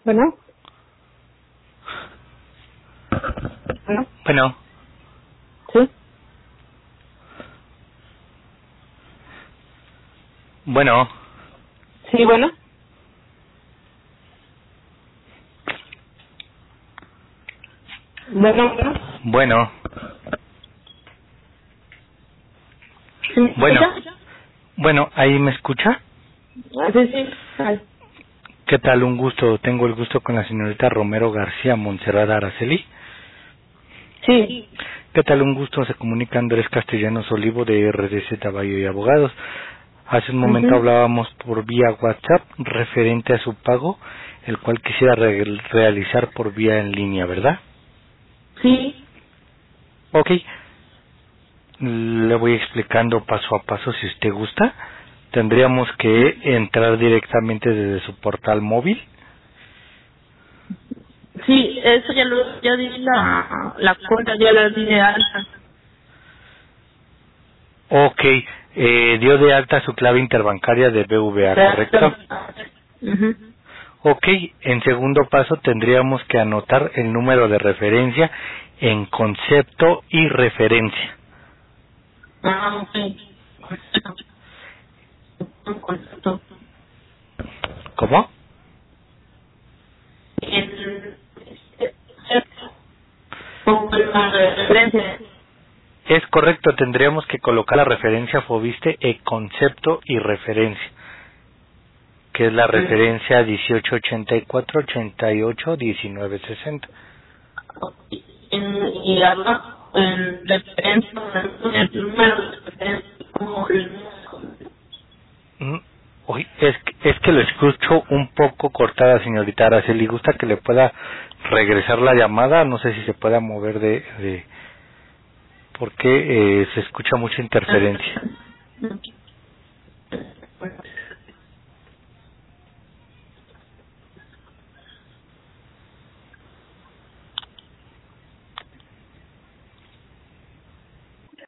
Bueno. Bueno. Bueno. Sí. Bueno. Sí, bueno. Bueno, bueno. Bueno. ¿Sí me Bueno. escucha? Bueno, ¿ahí me escucha? Sí, sí. Ay. ¿Qué tal? Un gusto. Tengo el gusto con la señorita Romero García Montserrat Araceli. Sí. ¿Qué tal? Un gusto. Se comunica Andrés Castellanos Olivo de RDC Taballo y Abogados. Hace un momento hablábamos por vía WhatsApp referente a su pago, el cual quisiera realizar por vía en línea, ¿verdad? Sí. Ok. Le voy explicando paso a paso si usted gusta. Tendríamos que entrar directamente desde su portal móvil. Sí, eso ya di la cuenta, ya la di de alta. Ok. Dio de alta su clave interbancaria de BVA, ¿correcto? Ujú. Ok. En segundo paso tendríamos que anotar el número de referencia en concepto y referencia. Ah, ok. Un concepto. ¿Cómo? Pongo la referencia. Es correcto, tendríamos que colocar la referencia FOBISTE en concepto y referencia, que es la referencia 1884-88-1960. Y abajo, en referencia, el número de referencia, como el Mm, Uy, es que lo escucho un poco cortada, señorita Araceli. ¿Gusta que le pueda regresar la llamada? No sé si se pueda mover porque se escucha mucha interferencia.